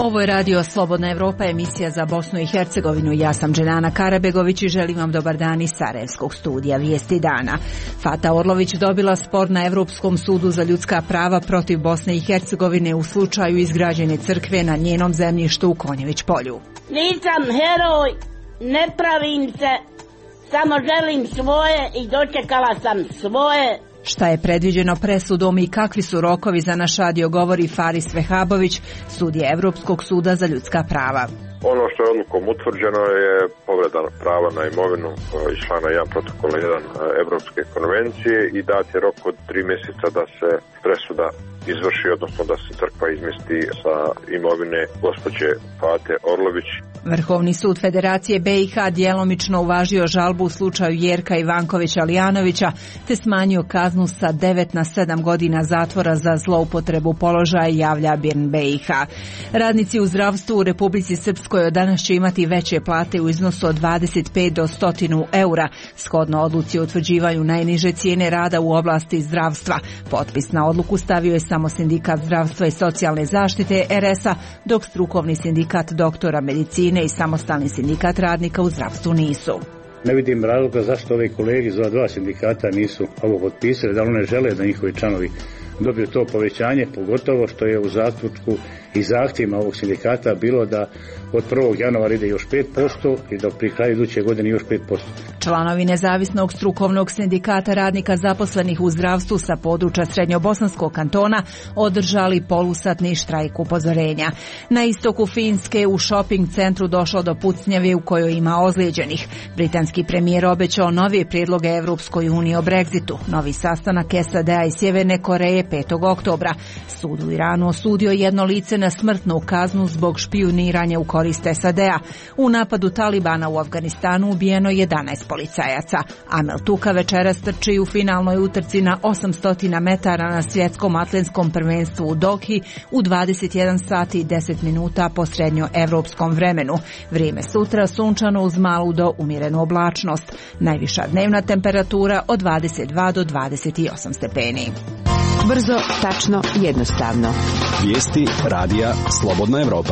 Ovo je Radio Slobodna Evropa, emisija za Bosnu i Hercegovinu. Ja sam Dženana Karabegović i želim vam dobar dan iz Sarajevskog studija Vijesti dana. Fata Orlović dobila spor na Evropskom sudu za ljudska prava protiv Bosne i Hercegovine u slučaju izgrađene crkve na njenom zemljištu u Konjević polju. Nisam heroj, ne pravim se, samo želim svoje i dočekala sam svoje. Šta je predviđeno presudom i kakvi su rokovi za naš radio govori Faris Vehabović, sudija Evropskog suda za ljudska prava. Ono što je odlukom utvrđeno je povreda prava na imovinu iz člana 1 protokola 1 Evropske konvencije i dat je rok od 3 mjeseca da se presuda izvrši, odnosno da se crkva izmjesti sa imovine gospođe Fate Orlović. Vrhovni sud Federacije BiH djelomično uvažio žalbu u slučaju Jerka Ivankovića Lijanovića te smanjio kaznu sa 9 na 7 godina zatvora za zloupotrebu položaja, javlja BIRN BiH. Radnici u zdravstvu u Republici Srpskoj od danas će imati veće plate u iznosu od 25 do 100 eura, shodno odluci o utvrđivanju najniže cijene rada u oblasti zdravstva. Potpis na odluku stavio je samo Sindikat zdravstva i socijalne zaštite RS-a, dok strukovni sindikat doktora medicine i samostalni sindikat radnika u zdravstvu nisu. Ne vidim razloga zašto ovi kolege iz ova dva sindikata nisu ovo potpisali, da li ne žele da njihovi članovi dobiju to povećanje, pogotovo što je u zaključku i zahtjevima ovog sindikata bilo da od 1. januara ide još 5% i da pri kraju iduće godine još 5%. Članovi nezavisnog strukovnog sindikata radnika zaposlenih u zdravstvu sa područja Srednjobosanskog kantona održali polusatni štrajk upozorenja. Na istoku Finske u shopping centru došlo do pucnjave u kojoj ima ozlijeđenih. Britanski premijer obećao nove prijedloge Evropskoj uniji o Brexitu. Novi sastanak SAD-a i Sjeverne Koreje 5. oktobra. Sud u Iranu osudio jedno lice na smrtnu kaznu zbog špijuniranja u korist SAD-a. U napadu Talibana u Afganistanu ubijeno 11 policajaca. Amel Tuka večeras trči u finalnoj utrci na 800 metara na svjetskom atletskom prvenstvu u Dohi u 21 sati i 10 minuta po srednjoevropskom vremenu. Vrijeme sutra sunčano uz malu do umjerenu oblačnost. Najviša dnevna temperatura od 22 do 28 stepeni. Brzo, tačno, jednostavno. Vijesti radija Slobodna Evropa.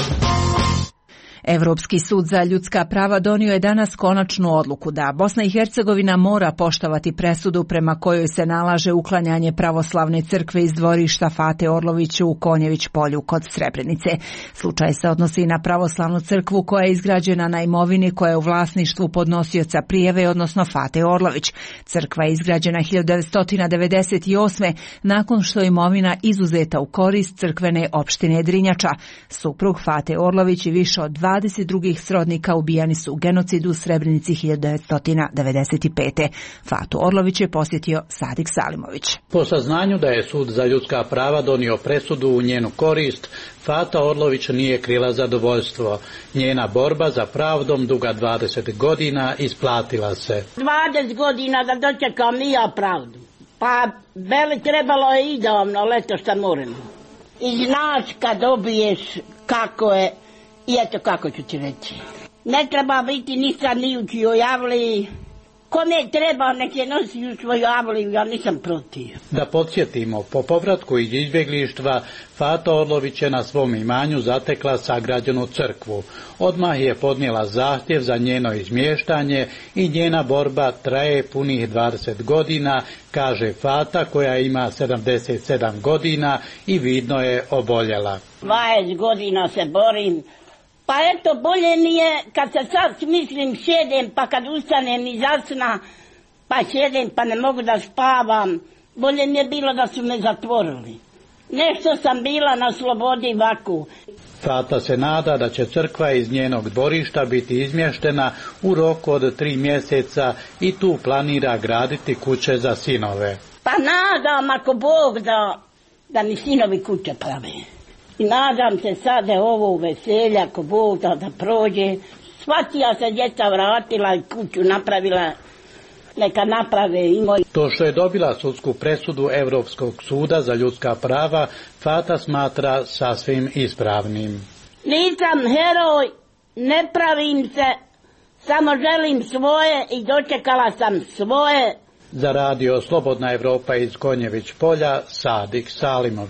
Evropski sud za ljudska prava donio je danas konačnu odluku da Bosna i Hercegovina mora poštovati presudu prema kojoj se nalaže uklanjanje pravoslavne crkve iz dvorišta Fate Orloviću u Konjević polju kod Srebrenice. Slučaj se odnosi na pravoslavnu crkvu koja je izgrađena na imovini koja je u vlasništvu podnosioca prijave, odnosno Fate Orlović. Crkva je izgrađena 1998. nakon što je imovina izuzeta u korist crkvene opštine Drinjača. Suprug Fate Orlović i više od 20 drugih srodnika ubijani su u genocidu u Srebrenici 1995. Fatu Orlović je posjetio Sadik Salimović. Po saznanju da je Sud za ljudska prava donio presudu u njenu korist, Fata Orlović nije krila zadovoljstvo. Njena borba za pravdom duga 20 godina isplatila se. 20 godina da dočekam i ja pravdu. Pa beli trebalo je i davno, leto šta moramo. I znaš kad dobiješ kako je. I eto kako ću ti reći. Ne treba biti nisam ni u čijoj javli. Kome treba nek je nosi u svoju javli, ja nisam protiv. Da podsjetimo, po povratku iz izbjeglištva Fata Orlović je na svom imanju zatekla sagrađenu crkvu. Odmah je podnijela zahtjev za njeno izmještanje i njena borba traje punih 20 godina, kaže Fata koja ima 77 godina i vidno je oboljela. 20 godina se borim. Pa eto, bolje mi je kad se sad mislim sjedem, pa kad ustanem iz sna, pa sjedem pa ne mogu da spavam. Bolje mi je bilo da su me zatvorili. Nešto sam bila na slobodi vaku. Fata se nada da će crkva iz njenog dvorišta biti izmještena u roku od 3 mjeseca i tu planira graditi kuće za sinove. Pa nadam ako Bog da mi sinovi kuće prave. I nadam se sada ovo veselja ako Bog da prođe. Svatija se djeca vratila i kuću napravila, neka naprave i moji. To što je dobila sudsku presudu Evropskog suda za ljudska prava, Fata smatra sasvim ispravnim. Nisam heroj, ne pravim se, samo želim svoje i dočekala sam svoje. Za radio Slobodna Evropa iz Konjević polja, Sadik Salimović.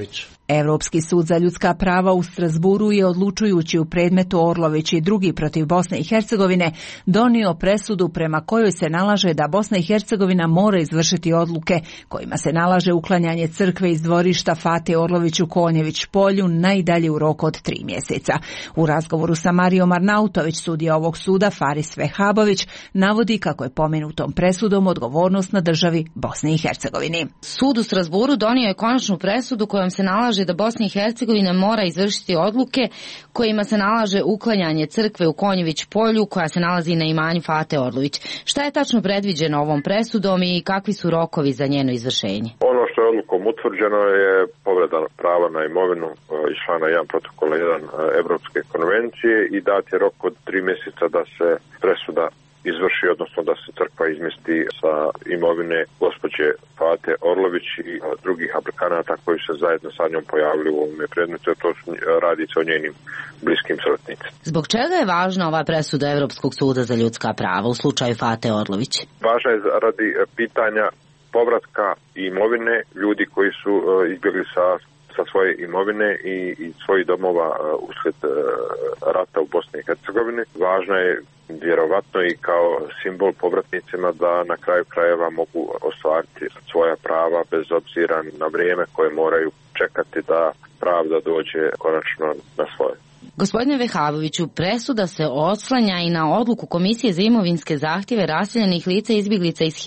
Europski sud za ljudska prava u Strasburu je odlučujući u predmetu Orlović i drugi protiv Bosne i Hercegovine donio presudu prema kojoj se nalaže da Bosna i Hercegovina mora izvršiti odluke kojima se nalaže uklanjanje crkve iz dvorišta Fate Orlović u Konjević polju najdalje u roku od 3 mjeseca. U razgovoru sa Marijom Arnautović, sudija ovog suda Faris Vehabović navodi kako je pomenutom presudom odgovornost na državi Bosni i Hercegovini. Sud u Strasburu donio je konačnu presudu kojom se nalaže da Bosna i Hercegovina mora izvršiti odluke kojima se nalaže uklanjanje crkve u Konjević polju koja se nalazi na imanju Fate Orlović. Šta je tačno predviđeno ovom presudom i kakvi su rokovi za njeno izvršenje? Ono što je odlukom utvrđeno je povreda prava na imovinu iz člana 1 protokola 1 Evropske konvencije i dat je rok od 3 mjeseca da se presuda izvrši, odnosno da se crkva izmjesti sa imovine gospođe Fate Orlović i drugih aplikanata koji se zajedno sa njom pojavili u ovome predmetu, to radi se o njenim bliskim srodnicima. Zbog čega je važna ova presuda Europskog suda za ljudska prava u slučaju Fate Orlović? Važna je radi pitanja povratka imovine ljudi koji su izbjegli sa svoje imovine i svojih domova uslijed rata u Bosni i Hercegovini. Važno je vjerovatno i kao simbol povratnicima da na kraju krajeva mogu ostvariti svoja prava bez obzira na vrijeme koje moraju čekati da pravda dođe konačno na svoje. Gospodine Vehaboviću, presuda se oslanja i na odluku Komisije za imovinske zahtjeve raseljenih lica i izbjeglica iz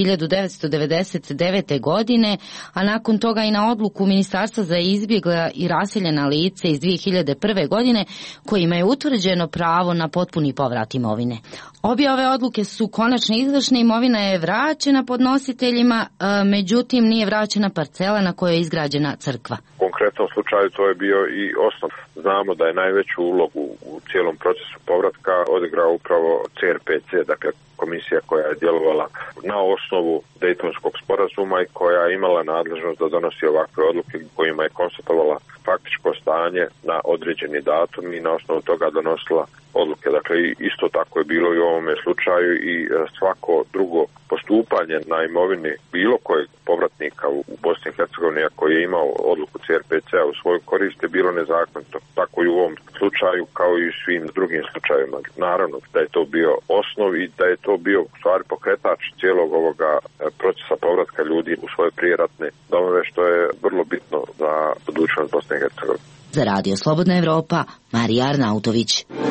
1999. godine, a nakon toga i na odluku Ministarstva za izbjegla i raseljena lice iz 2001. godine, kojima je utvrđeno pravo na potpuni povrat imovine. Obje ove odluke su konačno izvršne, imovina je vraćena podnositeljima, međutim nije vraćena parcela na kojoj je izgrađena crkva. U konkretnom slučaju to je bio i osnov. Znamo da je najveću ulogu u cijelom procesu povratka odigrao upravo CRPC, dakle komisija koja je djelovala na osnovu Dejtonskog sporazuma i koja je imala nadležnost da donosi ovakve odluke kojima je konstatovala faktičko stanje na određeni datum i na osnovu toga donosila odluke. Dakle, isto tako je bilo i u ovome slučaju i svako drugo postupanje na imovini bilo kojeg povratnika u Bosni i Hercegovini koji je imao odluku CRPC-a u svoju korist je bilo nezakonito. Tako i u ovom slučaju kao i u svim drugim slučajevima. Naravno da je to bio osnov i da je to bio u stvari pokretač cijelog ovoga procesa povratka ljudi u svoje prijeratne domove, što je vrlo bitno za budućnost Bosne i Hercegovine. Za Radio Slobodna Evropa, Marija Arnautović.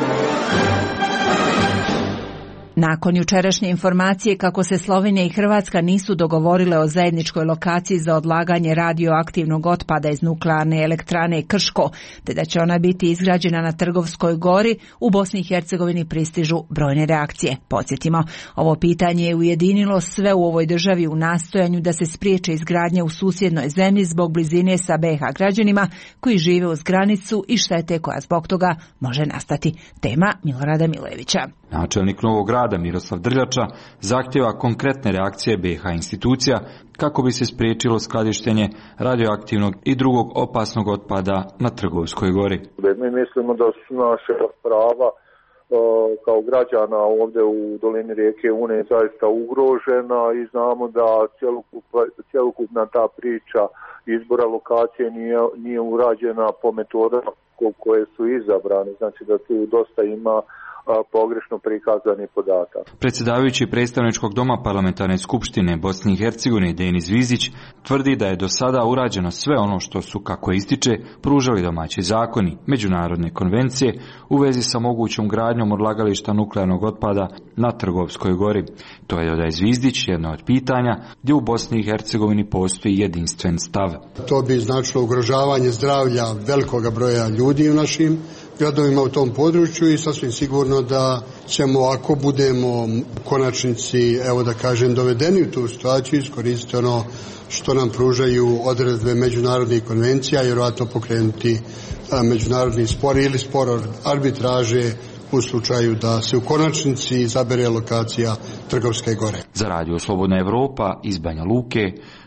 Nakon jučerašnje informacije kako se Slovenija i Hrvatska nisu dogovorile o zajedničkoj lokaciji za odlaganje radioaktivnog otpada iz nuklearne elektrane Krško, te da će ona biti izgrađena na Trgovskoj gori, u Bosni i Hercegovini pristižu brojne reakcije. Podsjetimo, ovo pitanje je ujedinilo sve u ovoj državi u nastojanju da se spriječe izgradnje u susjednoj zemlji zbog blizine sa BiH građanima koji žive uz granicu i štete koja zbog toga može nastati. Tema Milorada Milojevića. Načelnik Novog Grada Miroslav Drljača zahtjeva konkretne reakcije BiH institucija kako bi se spriječilo skladištenje radioaktivnog i drugog opasnog otpada na Trgovskoj gori. Mi mislimo da su naše prava kao građana ovdje u dolini rijeke Une zaista ugrožena i znamo da cjelokupna ta priča izbora lokacije nije urađena po metodama koje su izabrane, znači da tu dosta ima pogrešno prikazani podatak. Predsjedavajući predstavničkog doma parlamentarne skupštine Bosne i Hercegovine Denis Vizić tvrdi da je do sada urađeno sve ono što su, kako ističe, pružali domaći zakoni, međunarodne konvencije u vezi sa mogućom gradnjom odlagališta nuklearnog otpada na Trgovskoj gori. To je, dodaje Zvizdić, jedno od pitanja gdje u Bosni i Hercegovini postoji jedinstven stav. To bi značilo ugrožavanje zdravlja velikoga broja ljudi u našim gradovima u tom području i sasvim sigurno da ćemo, ako budemo u konačnici, evo da kažem, dovedeni u tu situaciju, iskoristiti ono što nam pružaju odredbe međunarodnih konvencija, vjerojatno pokrenuti međunarodni spor ili spor arbitraže u slučaju da se u konačnici izabere lokacija Trgovske gore. Za Radio Slobodna Evropa iz Banja Luke,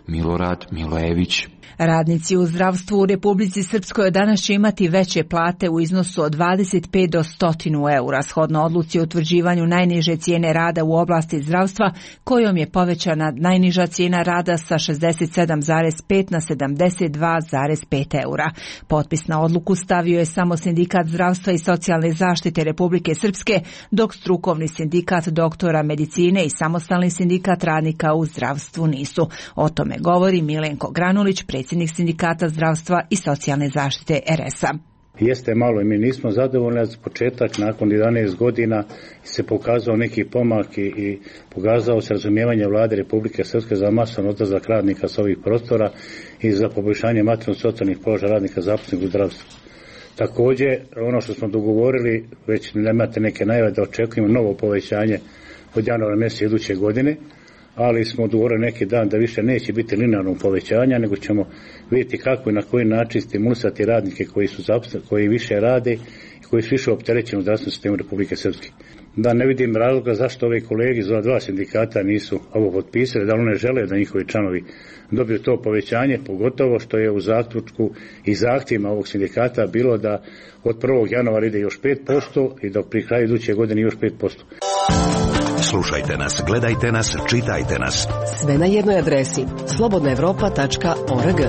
Milorad Milojević. Radnici u zdravstvu u Republici Srpskoj od danas će imati veće plate u iznosu od 25 do 100 eura, shodno odluci o utvrđivanju najniže cijene rada u oblasti zdravstva, kojom je povećana najniža cijena rada sa 67,5 na 72,5 eura. Potpis na odluku stavio je samo Sindikat zdravstva i socijalne zaštite Republike Srpske, dok strukovni sindikat doktora medicine i samostalni sindikat radnika u zdravstvu nisu. O tome govori Milenko Granulić, predsjednik Sindikata zdravstva i socijalne zaštite RS-a. Jeste malo i mi nismo zadovoljni, za početak nakon 11 godina se pokazao neki pomak i pokazao se razumijevanje vlade Republike Srpske za masan odlazak radnika sa ovih prostora i za poboljšanje materijalno-socijalnih položaja radnika zaposlenih u zdravstvu. Također, ono što smo dogovorili, već nemate neke najave da očekujemo novo povećanje od januara mjeseca iduće godine, ali smo dogovorili neki dan da više neće biti linearnog povećanja, nego ćemo vidjeti kako i na koji način stimulisati radnike koji su zaposleni, koji više rade i koji su više opterećeni u zdravstvenom sistemu Republike Srpske. Da ne vidim razloga zašto ove kolege iz ova dva sindikata nisu ovo potpisali, da one žele da njihovi članovi dobiju to povećanje, pogotovo što je u zaključku i zahtjevima ovog sindikata bilo da od 1. januara ide još 5% i da pri kraju iduće godine još 5%. Slušajte nas, gledajte nas, čitajte nas. Sve na jednoj adresi slobodnaevropa.org.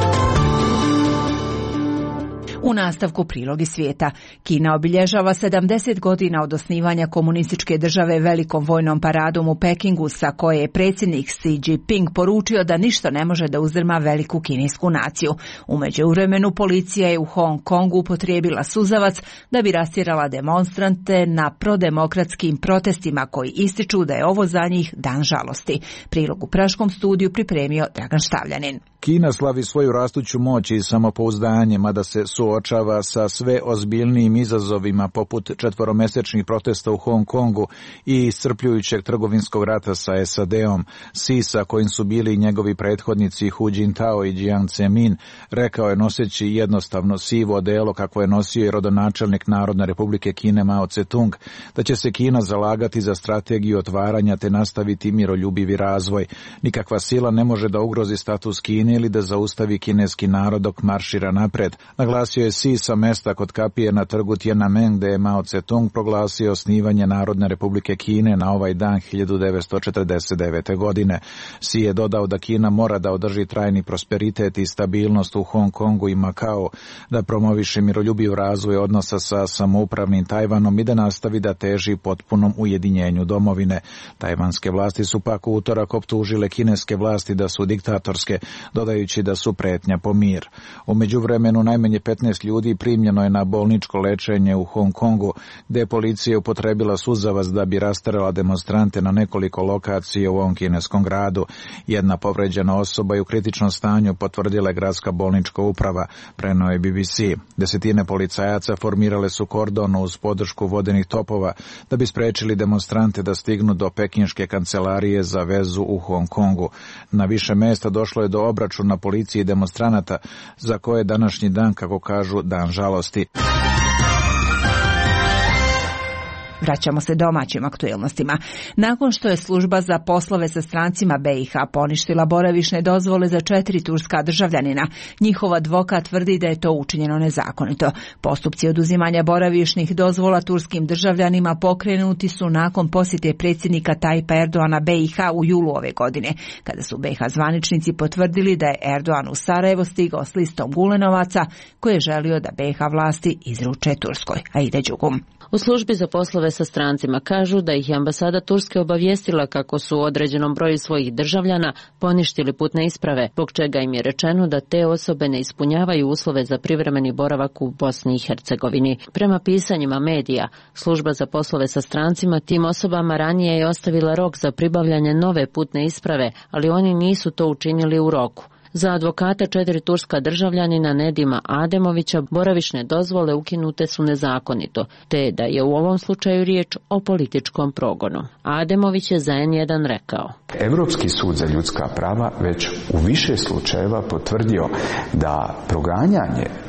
U nastavku prilogi svijeta. Kina obilježava 70 godina od osnivanja komunističke države velikom vojnom paradom u Pekingu, sa koje je predsjednik Xi Jinping poručio da ništa ne može da uzdrma veliku kinesku naciju. U međuvremenu policija je u Hong Kongu upotrijebila suzavac da bi rastjerala demonstrante na prodemokratskim protestima koji ističu da je ovo za njih dan žalosti. Prilog u Praškom studiju pripremio Dragan Štavljanin. Kina slavi svoju rastuću moć i samopouzdanje, mada se suočava sa sve ozbiljnijim izazovima poput 4-mjesečnih protesta u Hong Kongu i iscrpljujućeg trgovinskog rata sa SAD-om. Xi, sa kojim su bili njegovi prethodnici Hu Jintao i Jiang Zemin, rekao je noseći jednostavno sivo odelo kako je nosio i rodonačelnik Narodne Republike Kine Mao Tse-tung, da će se Kina zalagati za strategiju otvaranja te nastaviti miroljubivi razvoj. Nikakva sila ne može da ugrozi status Kine ili da zaustavi kineski narod dok maršira napred. Naglasio je Xi sa mesta kod kapije na trgu Tiananmen, gde je Mao Tse-tung proglasio osnivanje Narodne Republike Kine na ovaj dan 1949. godine. Xi je dodao da Kina mora da održi trajni prosperitet i stabilnost u Hong Kongu i Makao, da promoviše miroljubiv razvoj odnosa sa samoupravnim Tajvanom i da nastavi da teži potpunom ujedinjenju domovine. Tajvanske vlasti su pak u utorak optužile kineske vlasti da su diktatorske, dodajući da su pretnja po mir. U međuvremenu najmanje 15 ljudi primljeno je na bolničko lečenje u Hong Kongu, gde je policija upotrebila suzavac da bi rasterala demonstrante na nekoliko lokacija u ovom kineskom gradu. Jedna povređena osoba je u kritičnom stanju, potvrdila je gradska bolnička uprava, preneo je BBC. Desetine policajaca formirale su kordon uz podršku vodenih topova da bi sprečili demonstrante da stignu do pekinške kancelarije za vezu u Hong Kongu. Na više mjesta došlo je do obračuna policije i demonstranata, za koje je današnji dan, kako kažu, dan žalosti. Vraćamo se domaćim aktuelnostima. Nakon što je služba za poslove sa strancima BiH poništila boravišne dozvole za 4 turska državljanina, njihov advokat tvrdi da je to učinjeno nezakonito. Postupci oduzimanja boravišnih dozvola turskim državljanima pokrenuti su nakon posjete predsjednika Tajpa Erdoana BiH u julu ove godine, kada su BiH zvaničnici potvrdili da je Erdoan u Sarajevo stigao s listom Gulenovaca koje je želio da BiH vlasti izruče Turskoj. Aida Đugum. U službi za poslove sa strancima kažu da ih je ambasada Turske obavijestila kako su u određenom broju svojih državljana poništili putne isprave, zbog čega im je rečeno da te osobe ne ispunjavaju uslove za privremeni boravak u Bosni i Hercegovini. Prema pisanjima medija, služba za poslove sa strancima tim osobama ranije je ostavila rok za pribavljanje nove putne isprave, ali oni nisu to učinili u roku. Za advokata 4 turska državljanina Nedima Ademovića boravišne dozvole ukinute su nezakonito, te da je u ovom slučaju riječ o političkom progonu. Ademović je za N1 rekao: Europski sud za ljudska prava već u više slučajeva potvrdio da proganjanje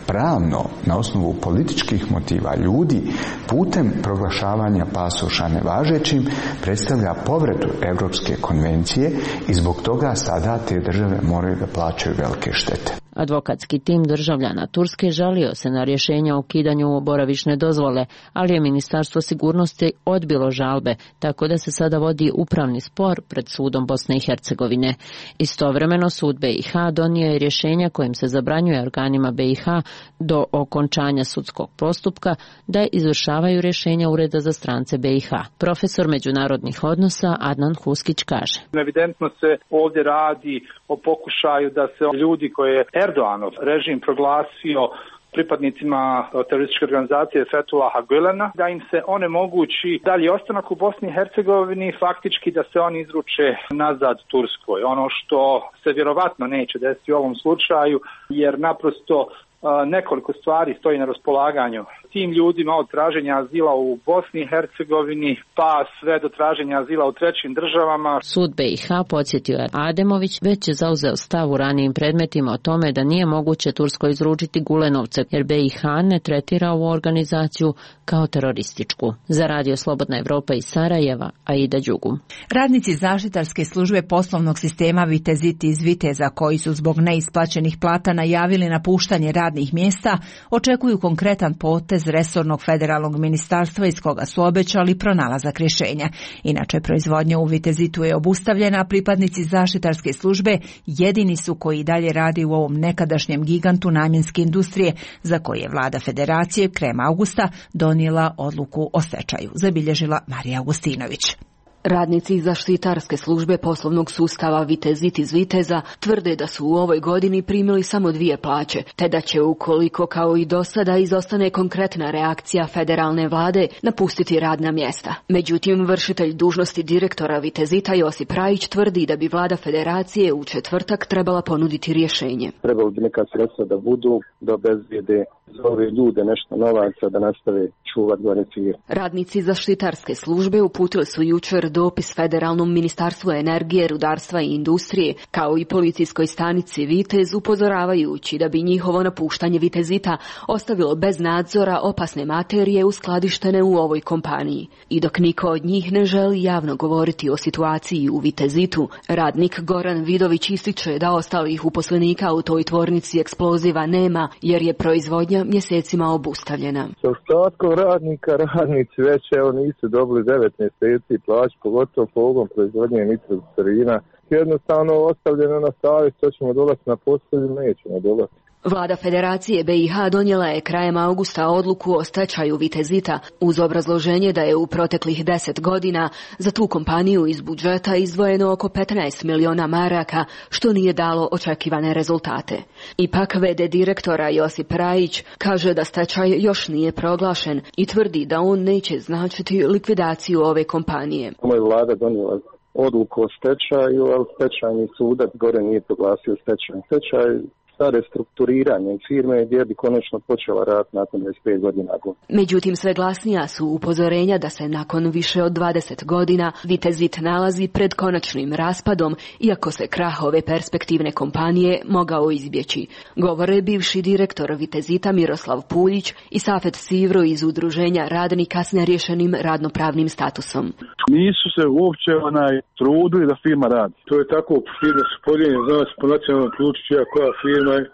pravno, na osnovu političkih motiva ljudi putem proglašavanja pasoša nevažećim predstavlja povredu Europske konvencije i zbog toga sada te države moraju da plaćaju velike štete. Advokatski tim državljana Turske žalio se na rješenje o ukidanju boravišne dozvole, ali je Ministarstvo sigurnosti odbilo žalbe, tako da se sada vodi upravni spor pred sudom Bosne i Hercegovine. Istovremeno sud BiH donio je rješenja kojim se zabranjuje organima BiH do okončanja sudskog postupka da izvršavaju rješenja Ureda za strance BiH. Profesor međunarodnih odnosa Adnan Huskić kaže: Evidentno se ovdje radi o pokušaju da se ljudi koje je Erdoganov režim proglasio pripadnicima terorističke organizacije Fethullaha Gülena, da im se onemogući dalje ostanak u Bosni i Hercegovini, faktički da se oni izruče nazad Turskoj. Ono što se vjerovatno neće desiti u ovom slučaju, jer naprosto nekoliko stvari stoji na raspolaganju tim ljudima, od traženja azila u Bosni i Hercegovini pa sve do traženja azila u trećim državama. Sud BiH, podsjetio je Ademović, već je zauzeo stav u ranijim predmetima o tome da nije moguće Turskoj izručiti Gulenovce, jer BiH ne tretira ovu organizaciju kao terorističku. Za Radio Slobodna Evropa iz Sarajeva, Aida Đugum. Radnici zaštitarske službe poslovnog sistema Vitezit iz Viteza, koji su zbog neisplaćenih plata najavili napuštanje radnih mjesta, očekuju konkretan potez resornog federalnog ministarstva iz koga su obećali pronalazak rješenja. Inače, proizvodnja u Vitezitu je obustavljena, a pripadnici zaštitarske službe jedini su koji dalje radi u ovom nekadašnjem gigantu namjenske industrije, za koje je vlada federacije krajem augusta donijela odluku o stečaju, zabilježila Marija Augustinović. Radnici zaštitarske službe poslovnog sustava Vitezit iz Viteza tvrde da su u ovoj godini primili samo 2 plaće, te da će, ukoliko kao i do sada izostane konkretna reakcija federalne vlade, napustiti radna mjesta. Međutim, vršitelj dužnosti direktora Vitezita Josip Rajić tvrdi da bi vlada federacije u četvrtak trebala ponuditi rješenje. Trebalo bi neka sredstva da budu, da obezbijede za ove ljude nešto novaca, da nastave čuvati gore firme. Radnici zaštitarske službe uputili su jučer dopis Federalnom ministarstvu energije, rudarstva i industrije, kao i policijskoj stanici Vitez, upozoravajući da bi njihovo napuštanje Vitezita ostavilo bez nadzora opasne materije uskladištene u ovoj kompaniji. I dok niko od njih ne želi javno govoriti o situaciji u Vitezitu, radnik Goran Vidović ističe da ostalih uposlenika u toj tvornici eksploziva nema, jer je proizvodnja mjesecima obustavljena. Sa ostatkom radnika, radnici već nisu dobili 9 mjeseci plaću, pogotovo pogon proizvodnje nitroglicerina. Jednostavno ostavljeno na savjest, to ćemo dolaziti na posao ili nećemo dolaziti. Vlada Federacije BiH donijela je krajem augusta odluku o stečaju Vitezita uz obrazloženje da je u proteklih 10 godina za tu kompaniju iz budžeta izdvojeno oko 15 miliona maraka, što nije dalo očekivane rezultate. Ipak v.d. direktora Josip Rajić kaže da stečaj još nije proglašen i tvrdi da on neće značiti likvidaciju ove kompanije. Moja vlada donijela odluku o stečaju, ali stečajni sudac gore nije proglasio stečaj sa restrukturiranjem firme gdje bi konačno počela rad nakon 25 godina. Međutim, sve glasnija su upozorenja da se nakon više od 20 godina Vitezit nalazi pred konačnim raspadom, iako se krah ove perspektivne kompanije mogao izbjeći. Govore bivši direktor Vitezita Miroslav Puljić i Safet Sivro iz udruženja radnika s nerješenim radnopravnim statusom. Nisu se uopće trudili da firma radi. To je tako, firme su podijeljene, znači po nacionalnom ključu koja firma je,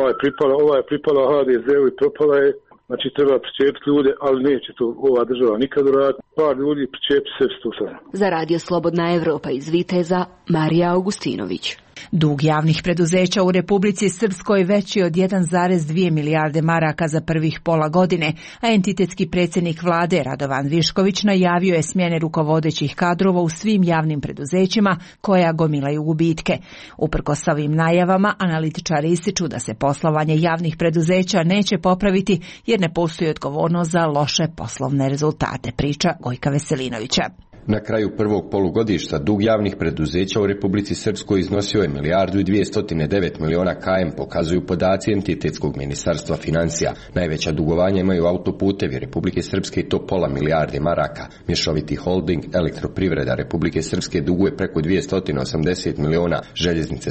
ova je pripala HDZ-u i propala je. Znači treba pričepiti ljude, ali neće to ova država nikad uraditi. Par ljudi pričepi se stusano. Za Radio Slobodna Evropa iz Viteza, Marija Augustinović. Dug javnih preduzeća u Republici Srpskoj veći od 1,2 milijarde maraka za prvih pola godine, a entitetski predsjednik vlade Radovan Višković najavio je smjene rukovodećih kadrova u svim javnim preduzećima koja gomilaju gubitke. Uprkos ovim najavama, analitičari ističu da se poslovanje javnih preduzeća neće popraviti jer ne postoji odgovornost za loše poslovne rezultate, priča Gojka Veselinovića. Na kraju prvog polugodišta dug javnih preduzeća u Republici Srpskoj iznosio je 1.209 miliona km, pokazuju podaci entitetskog ministarstva financija. Najveća dugovanja imaju autoputevi Republike Srpske i to pola milijarde maraka. Mješoviti holding Elektroprivreda Republike Srpske duguje preko 280 miliona, željeznice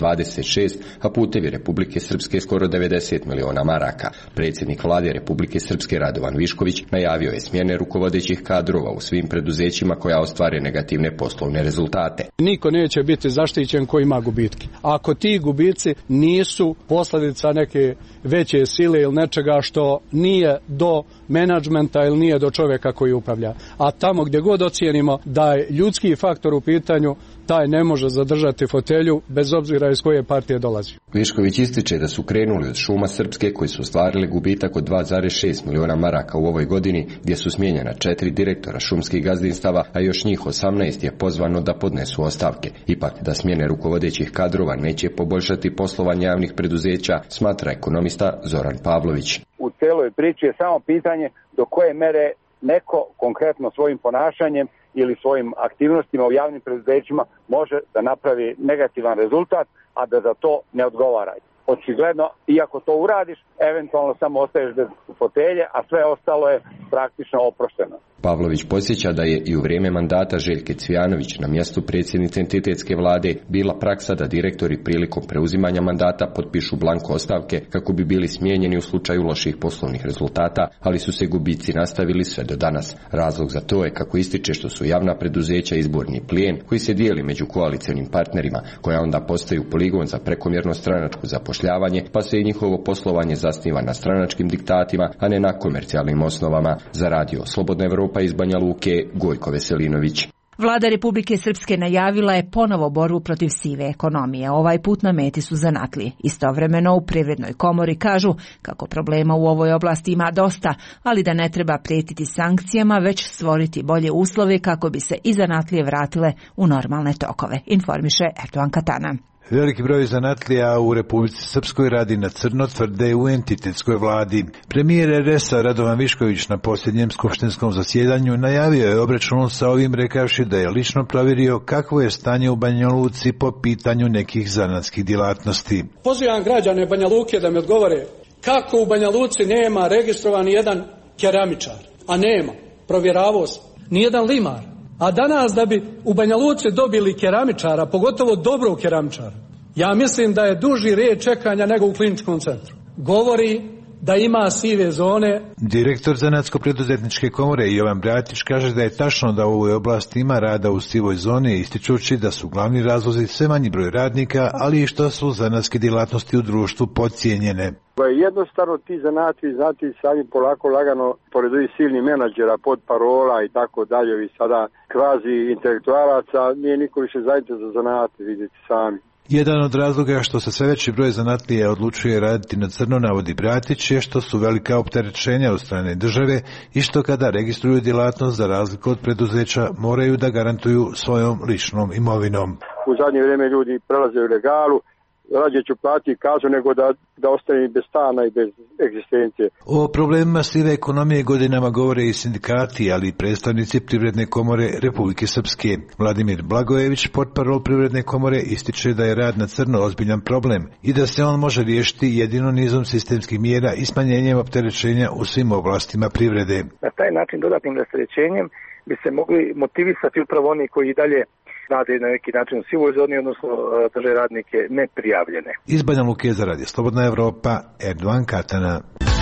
126, a putevi Republike Srpske skoro 90 miliona maraka. Predsjednik vlade Republike Srpske Radovan Višković najavio je smjene rukovodećih kadrova u svim preduzećima koja ostvare negativne poslovne rezultate. Niko neće biti zaštićen ko ima gubitke. Ako ti gubici nisu posljedica neke veće sile ili nečega što nije do menadžmenta ili nije do čovjeka koji upravlja. A tamo gdje god ocijenimo da je ljudski faktor u pitanju, taj ne može zadržati fotelju bez obzira iz koje partije dolazi. Višković ističe da su krenuli od Šuma Srpske koji su ostvarili gubitak od 2,6 miliona maraka u ovoj godini, gdje su smijenjena 4 direktora šumskih gazdinstava, a još njih 18 je pozvano da podnesu ostavke. Ipak da smjene rukovodećih kadrova neće poboljšati poslovanje javnih preduzeća, smatra ekonomista Zoran Pavlović. U celoj priči je samo pitanje do koje mere neko konkretno svojim ponašanjem ili svojim aktivnostima u javnim preduzećima može da napravi negativan rezultat, a da za to ne odgovara. Očigledno, iako to uradiš, eventualno samo ostaješ bez fotelje, a sve ostalo je praktično oprošteno. Pavlović podsjeća da je i u vrijeme mandata Željke Cvijanović na mjestu predsjednice entitetske vlade bila praksa da direktori prilikom preuzimanja mandata potpišu blanko ostavke kako bi bili smijenjeni u slučaju loših poslovnih rezultata, ali su se gubici nastavili sve do danas. Razlog za to je, kako ističe, što su javna preduzeća izborni plijen koji se dijeli među koalicionim partnerima, koja onda postaju poligon za prekomjerno stranačko zapošljavanje, pa se i njihovo poslovanje zasniva na stranačkim diktatima, a ne na komercijalnim osnovama. Za radio Slobodna Evropa iz Banja Luke, Gojko Veselinović. Vlada Republike Srpske najavila je ponovo borbu protiv sive ekonomije. Ovaj put na meti su zanatlije. Istovremeno u Privrednoj komori kažu kako problema u ovoj oblasti ima dosta, ali da ne treba prijetiti sankcijama, već stvoriti bolje uslove kako bi se i zanatlije vratile u normalne tokove, informiše Erdogan Katana. Veliki broj zanatlija u Republici Srpskoj radi na crno, tvrde u entitetskoj vladi. Premijer RS-a Radovan Višković na posljednjem skupštinskom zasjedanju najavio je obračun sa ovim, rekavši da je lično provjerio kakvo je stanje u Banja Luci po pitanju nekih zanatskih djelatnosti. Pozivam građane Banja Luke da mi odgovore kako u Banja Luci nema registrovan jedan keramičar, a nema, provjeravao sam, nijedan limar. A danas da bi u Banja Luci dobili keramičara, pogotovo dobrog keramičara, ja mislim da je duži red čekanja nego u kliničkom centru. Govori da ima sive zone. Direktor Zanatsko-preduzetničke komore Jovan Bratić kaže da je tačno da u ovoj oblasti ima rada u sivoj zoni, ističući da su glavni razlozi sve manji broj radnika, ali i što su zanatske djelatnosti u društvu podcijenjene. Jednostavno ti zanati, znati sami polako lagano, pored ovih silnih menadžera, pod parola i tako dalje, i sada kvazi intelektualaca, nije niko više zainteresovan za zanate, vidite sami. Jedan od razloga što se sve veći broj zanatlija odlučuje raditi na crno, navodi Bratić, je što su velika opterećenja od strane države i što kada registruju djelatnost za razliku od preduzeća moraju da garantuju svojom ličnom imovinom. U zadnje vrijeme ljudi prelaze u legalu, rađe ću platiti kaznu nego da ostane bez stana i bez egzistencije. O problemima sive ekonomije godinama govore i sindikati, ali i predstavnici Privredne komore Republike Srpske. Vladimir Blagojević, portparol Privredne komore, ističe da je rad na crno ozbiljan problem i da se on može riješiti jedino nizom sistemskih mjera i smanjenjem opterećenja u svim oblastima privrede. Na taj način dodatnim rasterećenjem bi se mogli motivisati upravo oni koji i dalje rade na neki način u sivoj zoni, odnosno drže radnike neprijavljene. Iz Banja Luke za radio Slobodna Evropa, Erdogan Katana.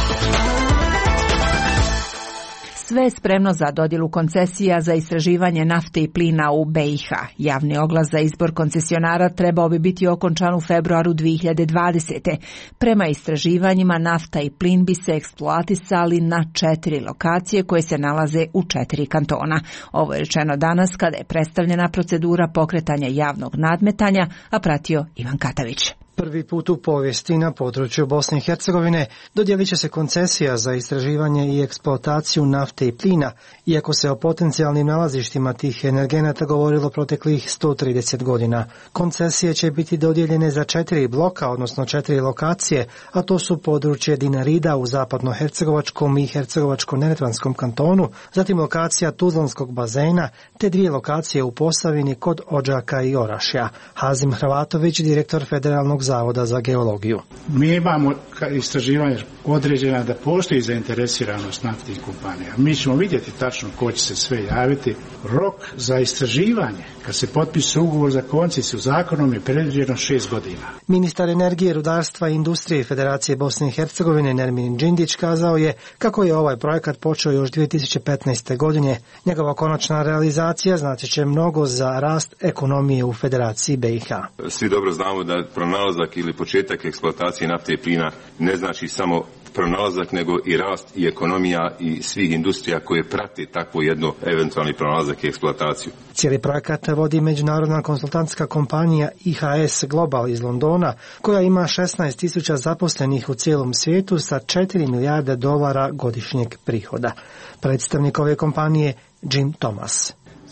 Sve je spremno za dodjelu koncesija za istraživanje nafte i plina u BiH. Javni oglas za izbor koncesionara trebao bi biti okončan u februaru 2020. Prema istraživanjima, nafta i plin bi se eksploatisali na 4 lokacije koje se nalaze u 4 kantona. Ovo je rečeno danas kada je predstavljena procedura pokretanja javnog nadmetanja, a pratio Ivan Katavić. Prvi put u povijesti na području Bosne i Hercegovine dodijelit će se koncesija za istraživanje i eksploataciju nafte i plina, iako se o potencijalnim nalazištima tih energenata govorilo proteklih 130 godina. Koncesije će biti dodijeljene za 4 bloka, odnosno 4 lokacije, a to su područje Dinarida u zapadno-hercegovačkom i hercegovačko-neretvanskom kantonu, zatim lokacija Tuzlanskog bazena, te 2 lokacije u Posavini kod Odžaka i Orašja. Hazim Hrvatović, direktor Federalnog zavoda za geologiju. Mi imamo istraživanje određena da postoji zainteresiranost naftnih kompanija. Mi ćemo vidjeti tačno ko će se sve javiti. Rok za istraživanje, kad se potpiše ugovor za koncesiju, zakonom je predviđeno 6 godina. Ministar energije, rudarstva i industrije Federacije Bosne i Hercegovine Nermin Džindić kazao je kako je ovaj projekat počeo još 2015. godine. Njegova konačna realizacija znači će mnogo za rast ekonomije u Federaciji BiH. Svi dobro znamo da pronalazak ili početak eksploatacije nafte i plina ne znači samo pronalazak, nego i rast i ekonomija i svih industrija koje prate takvo jedno eventualni pronalazak i eksploataciju. Cijeli projekat vodi međunarodna konsultantska kompanija IHS Global iz Londona, koja ima 16.000 zaposlenih u cijelom svijetu sa 4 milijarde dolara godišnjeg prihoda. Predstavnik ove kompanije Jim Thomas.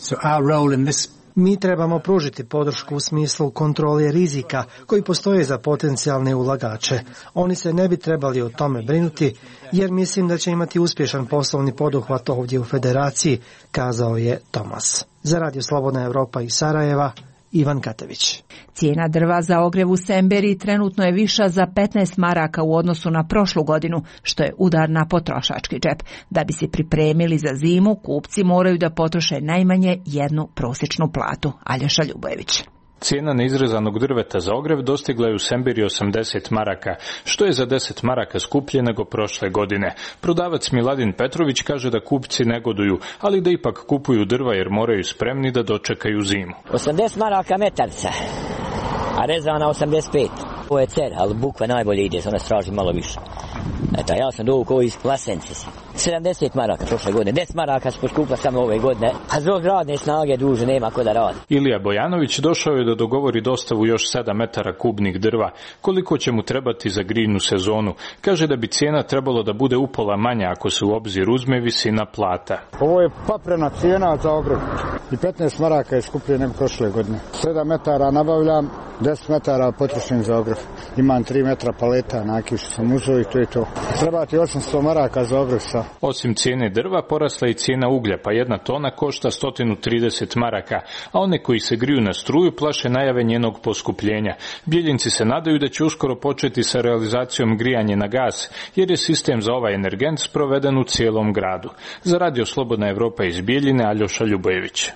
Mi trebamo pružiti podršku u smislu kontrole rizika koji postoje za potencijalne ulagače. Oni se ne bi trebali o tome brinuti, jer mislim da će imati uspješan poslovni poduhvat ovdje u Federaciji, kazao je Thomas. Za Radio Slobodna Evropa iz Sarajeva, Ivan Katević. Cijena drva za ogrjev u Semberiji trenutno je viša za 15 maraka u odnosu na prošlu godinu, što je udar na potrošački džep. Da bi se pripremili za zimu, kupci moraju da potroše najmanje jednu prosječnu platu. Aljoša Ljubojević. Cijena neizrezanog drveta za ogrjev dostigla je u Semberiji 80 maraka, što je za 10 maraka skuplje nego prošle godine. Prodavac Miladin Petrović kaže da kupci negoduju, ali da ipak kupuju drva jer moraju spremni da dočekaju zimu. 80 maraka metarca, a rezana 85. Ovo je cer, ali bukva najbolje ide, ona straži malo više. Eto, ja sam dovukao iz Lasence. 70 maraka prošle godine, 10 maraka se poskupila samo ove godine, a zbog radne snage duže nema ko da radi. Ilija Bojanović došao je da dogovori dostavu još 7 metara kubnih drva, koliko će mu trebati za grijnu sezonu. Kaže da bi cijena trebalo da bude upola manja ako se u obzir uzme visina plata. Ovo je paprena cijena za ogrjev i 15 maraka je skuplje nego prošle godine. 7 metara nabavljam, 10 metara potrošim za ogrjev. Imam 3 metra paleta na kišu sam uzeo i to je to. Treba ti 800 maraka za ogrjev sa. Osim cijene drva, porasla i cijena uglja, pa 1 tona košta 130 maraka, a one koji se griju na struju plaše najave njenog poskupljenja. Bijeljinci se nadaju da će uskoro početi sa realizacijom grijanja na gas, jer je sistem za ovaj energent sproveden u cijelom gradu. Za Radio Slobodna Evropa iz Bijeljine, Aljoša Ljubojević.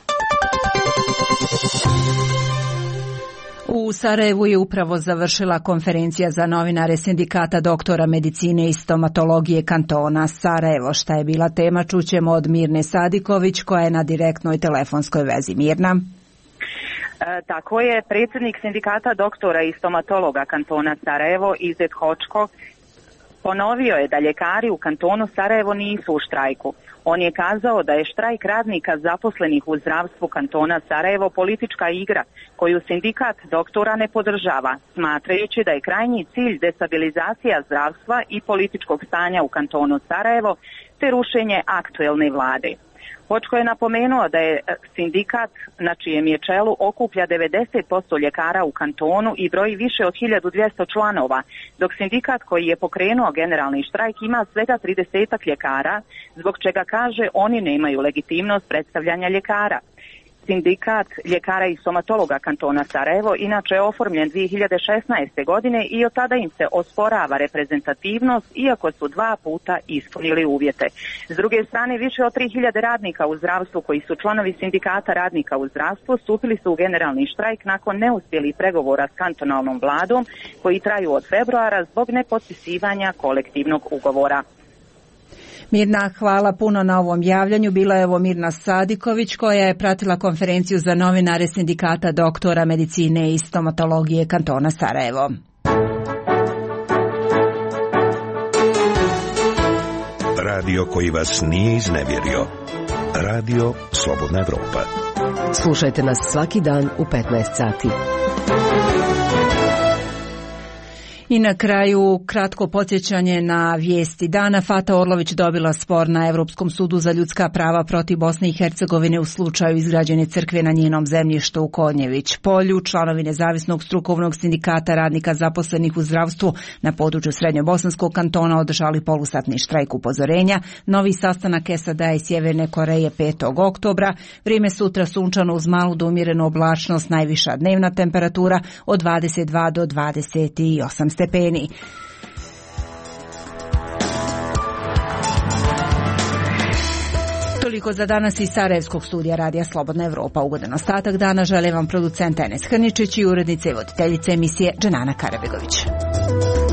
U Sarajevu je upravo završila konferencija za novinare Sindikata doktora medicine i stomatologije kantona Sarajevo. Šta je bila tema, čućemo od Mirne Sadiković, koja je na direktnoj telefonskoj vezi. Mirna. Tako je, predsjednik Sindikata doktora i stomatologa kantona Sarajevo, Izet Hočko, ponovio je da ljekari u kantonu Sarajevo nisu u štrajku. On je kazao da je štrajk radnika zaposlenih u zdravstvu kantona Sarajevo politička igra koju sindikat doktora ne podržava, smatrajući da je krajnji cilj destabilizacija zdravstva i političkog stanja u kantonu Sarajevo te rušenje aktuelne vlade. Hočko je napomenuo da je sindikat na čijem je čelu okuplja 90% ljekara u kantonu i broji više od 1200 članova, dok sindikat koji je pokrenuo generalni štrajk ima svega 30 ljekara, zbog čega kaže oni nemaju legitimnost predstavljanja ljekara. Sindikat ljekara i stomatologa kantona Sarajevo inače je oformljen 2016. godine i od tada im se osporava reprezentativnost, iako su 2 puta ispunili uvjete. S druge strane, više od 3000 radnika u zdravstvu koji su članovi sindikata radnika u zdravstvu stupili su u generalni štrajk nakon neuspjelih pregovora s kantonalnom vladom koji traju od februara zbog nepotpisivanja kolektivnog ugovora. Mirna, hvala puno na ovom javljanju. Bila je ovo Mirna Sadiković koja je pratila konferenciju za novinare Sindikata doktora medicine i stomatologije kantona Sarajevo. Radio koji vas nije iznevjerio. Radio Slobodna Evropa. Slušajte nas svaki dan u 15 sati. I na kraju kratko podsjećanje na vijesti dana. Fata Orlović dobila spor na Europskom sudu za ljudska prava protiv Bosne i Hercegovine u slučaju izgrađene crkve na njenom zemljištu u Konjević polju. Članovi Nezavisnog strukovnog sindikata radnika zaposlenih u zdravstvu na području Srednjobosanskog kantona održali polusatni štrajk upozorenja. Novi sastanak SAD i Sjeverne Koreje 5. oktobra. Vrijeme sutra sunčano uz malu do umjerenu oblačnost, najviša dnevna temperatura od 22 do 28 stepeni. Toliko za danas iz Sarajevskog studija Radija Slobodna Evropa. Ugodan ostatak dana žele vam producent Enes Hrničić i urednica i voditeljica emisije Dženana Karabegović.